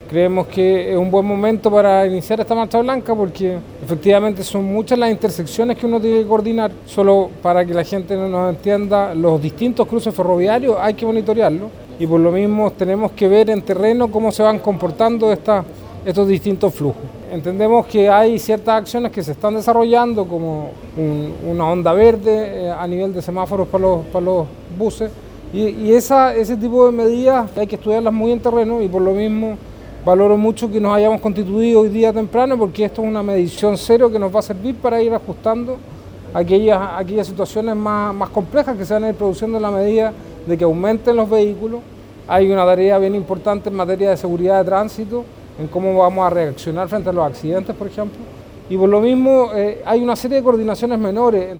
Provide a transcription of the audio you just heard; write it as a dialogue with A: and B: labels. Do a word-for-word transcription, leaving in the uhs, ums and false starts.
A: Creemos que es un buen momento para iniciar esta marcha blanca porque efectivamente son muchas las intersecciones que uno tiene que coordinar. Solo para que la gente no nos entienda, los distintos cruces ferroviarios hay que monitorearlos y por lo mismo tenemos que ver en terreno cómo se van comportando esta, estos distintos flujos. Entendemos que hay ciertas acciones que se están desarrollando como un, una onda verde eh, a nivel de semáforos para los, para los buses y, y esa, ese tipo de medidas hay que estudiarlas muy en terreno y por lo mismo valoro mucho que nos hayamos constituido hoy día temprano porque esto es una medición cero que nos va a servir para ir ajustando aquellas, aquellas situaciones más, más complejas que se van a ir produciendo en la medida de que aumenten los vehículos. Hay una tarea bien importante en materia de seguridad de tránsito, en cómo vamos a reaccionar frente a los accidentes, por ejemplo. Y por lo mismo eh, hay una serie de coordinaciones menores.